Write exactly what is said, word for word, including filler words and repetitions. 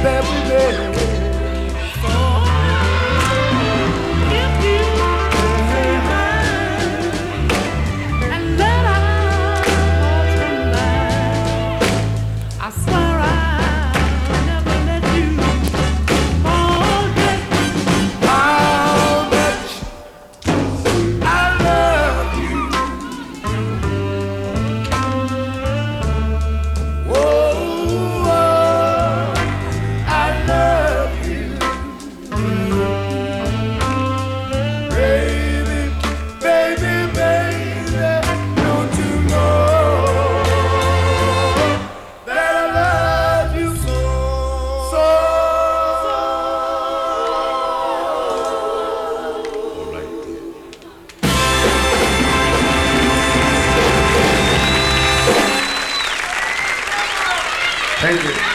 that we made. So if you say hi and let our hearts combine, I swear I'll never let you forget how much I love you. Oh, I love you, baby, baby, baby. Don't you know that I love you so, so? All right. Thank you.